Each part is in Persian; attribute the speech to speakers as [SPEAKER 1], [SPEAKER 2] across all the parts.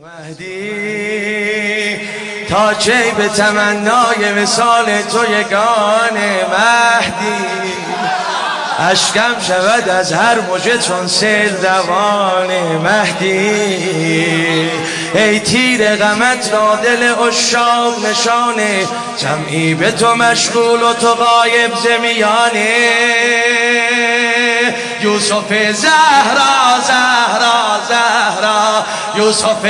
[SPEAKER 1] مهدی تا کی به تمنای وصال تو یگانه مهدی، اشکم شود از هر موجه چون سیل روانه مهدی. ای تیر غمت را دل عشاق نشانه، جمعی به تو مشغول و تو غایب ز میانه. یوسف زهرا زهرا زهرا، یوسف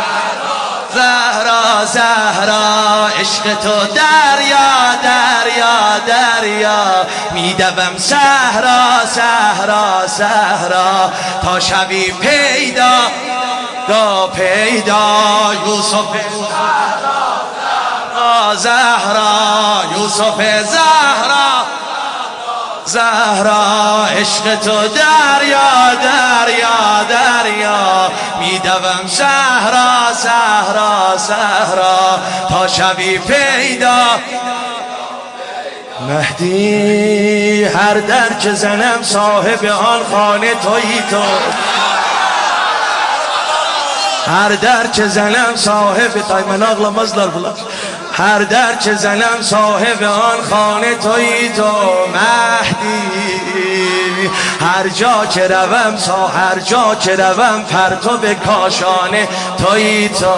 [SPEAKER 1] زهرا زهرا، عشق تو دریا دریا دریا، میدوم صحرا صحرا صحرا، تا شوی پیدا دا پیدا. یوسف زهرا زهرا، یوسف زهرا زهرا، عشق تو دریا دریا دریا، میدوم صحرا صحرا صحرا، تا شوی پیدا. مهدی هر در که زنم صاحب آن خانه تویی تو، هر در که زنم صاحب من ağlamazlar bunlar. هر در که زنم صاحب آن خانه تویی تو مهدی. هر جا که روم هر جا که روم پرتو به کاشانه تویی تو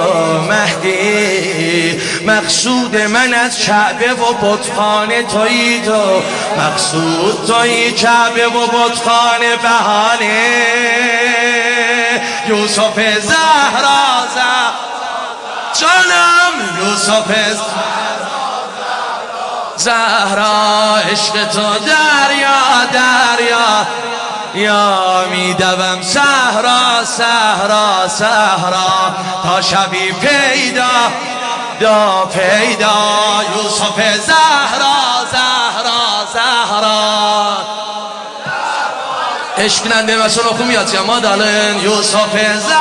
[SPEAKER 1] مهدی. مقصود من از کعبه و بتخانه تویی تو، مقصود تویی کعبه و بتخانه بهانه. یوسف زهرا زهرا جانم، یوسف زهرا، عشق تو دریا دریا یا، میدوم صحرا صحرا صحرا، تا شوی پیدا دا پیدا. یوسف زهرا زهرا زهرا، عشق نندemesi okumuyoruz ya madalın. Yusuf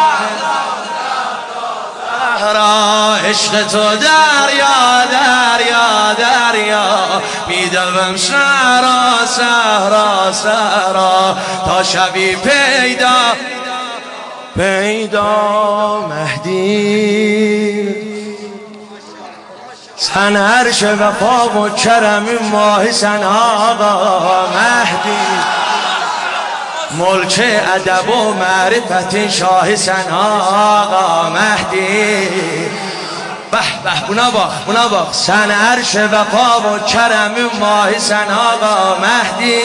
[SPEAKER 1] زهرا، عشق تو دریا دریا دریا، میدوم صحرا صحرا صحرا، تا شوی پیدا پیدا. مهدی سن عرش وفا و کرم ماه سن آقا مهدی، ملک ادب و معرفت شاه سن آقا مهدی. به به بنا باخ سن عرش وفا و کرم ماه سن آقا مهدی،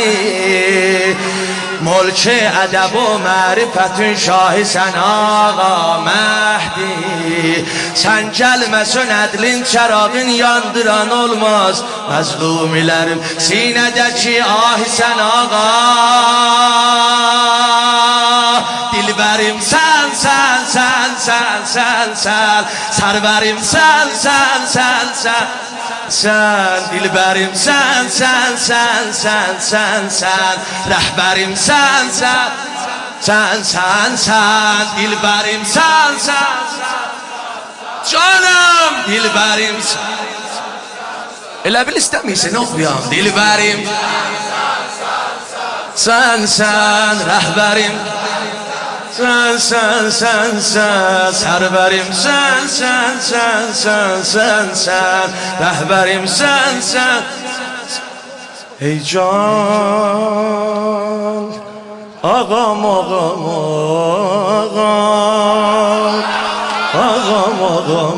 [SPEAKER 1] ملک ادب و معرفت شاه سن آقا مهدی. Sen gelmesin edlin çarağın yandıran olmaz, mazlumilerim sinedeki ahi sen ağa. Dilberim sen sen sen sen sen sen, serverim sen sen sen sen sen, dilberim sen sen sen sen sen sen, rehberim sen sen sen sen sen, dilberim sen sen canım, dilberim sen. Elə bil istəmirsən oxuyam. Dilberim sen sen, rehberim sen sen sen sen, serverim sen sen sen sen sen sen, rehberim sen sen. Ey can ağam ağam ağam, ağam ağam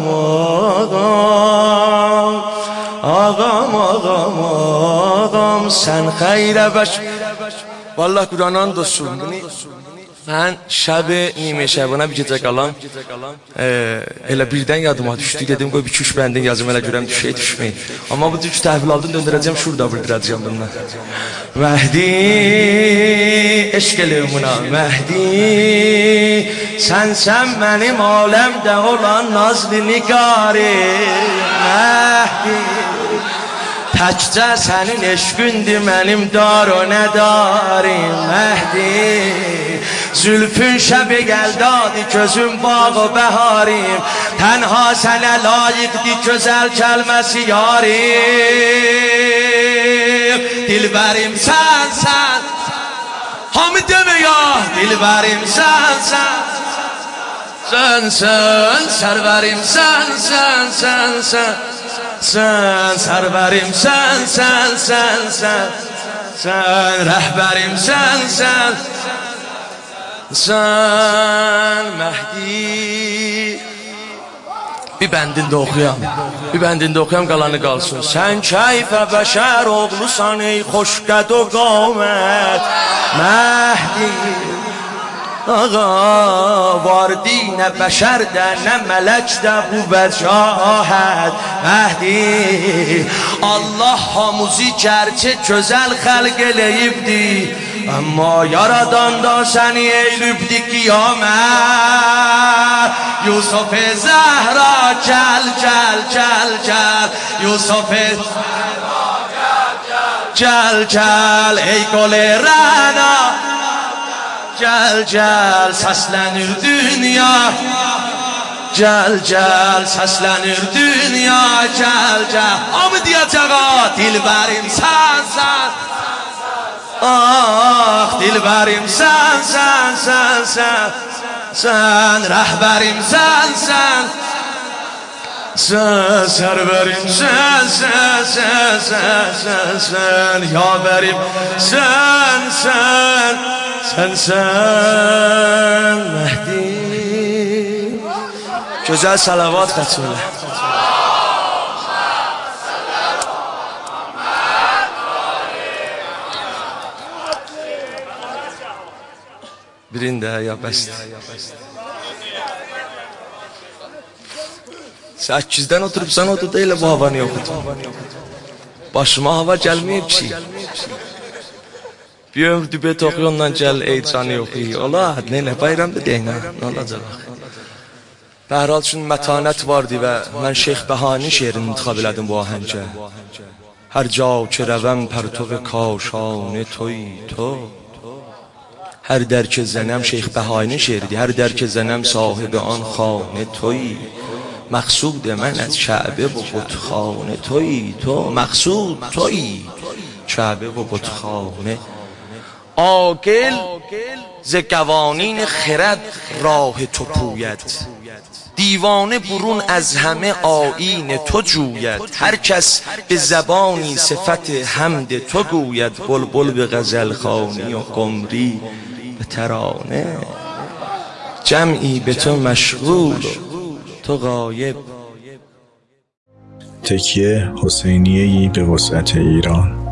[SPEAKER 1] ağam, ağam ağam ağam, sen خیره baş. Vallahi Kur'an'ın dostum. Mən şəbi nimə şəbına bir gecə qalam, elə birdən yadıma düşdü, dedim qoy bir iki üç bəndin yazım, elə görəm düşməyin. Amma bu üç təhvil aldın döndürəcəm, şurada bildirəcəm bundan. Məhdi eşq eləyim buna Məhdi, sənsən mənim aləmdə olan nazlı nigarim Məhdi. Təkcə sənin eşqündür mənim dar o nədarim Məhdi. Zülfün şəbi gəldadi gözüm bağ o bəharim, tənha sənə layiqdir gözəl kəlməsi yarim. Dilbərim sən sən, hamı demə ya, dilbərim sən sən, sen serverim sen serverim sen rehberim sen Mehdi. Bir bəndində oxuyam qalanı qalsın. Sən keyfə bəşər oğlusan ey xoşqəd o qamət Mehdi. Ağa var dinə bəşərdə nə mələkdə bu vəcahət Mehdi. Allah hamısı gərçə gözəl xəlq eləyibdi, amma yaradan da səni eylübdi qiyamət. Yusuf Zəhra gəl Yusuf Zəhra gəl ey qol-i rəna gəl səslənir dünya gəl səslənir dünya gəl hamı deyəcək dilbərim sən ah dilbərim sən rəhbərim sən serverim sen yaverim sen Mehdi. Güzel salavat kaçırlar. Birində ya bəsdir. 8-dən oturubsan oturda elə bu havanı yoxud. Başıma hava gəlməyib ki. Bir ömür dübet oxuyondan gəl ey canı yoxuy. Ola, nə bayramda deyinə, nə olacaq? Bəhral üçün mətanət vardı və mən Şeyx Bəhani şeirini intiqab elədim bu ahəngə. Hər ca ki rəvəm pərtov kaşanı toy to. Hər dər ki zənəm Şeyx Bəhani şeiridir. Hər dər ki zənəm sahibi an xanə toy. مقصود من از کعبه و بتخانه تویی تو مقصود تویی کعبه و بتخانه عاقل ز قوانین خرد راه تو پوید دیوانه برون از همه آیین تو جوید هر کس به زبانی صفت حمد تو گوید بلبل به غزل خوانی و قمری به ترانه جمعی به تو مشغول تو غایب.
[SPEAKER 2] تکیه حسینیه‌ای به وسعت ایران.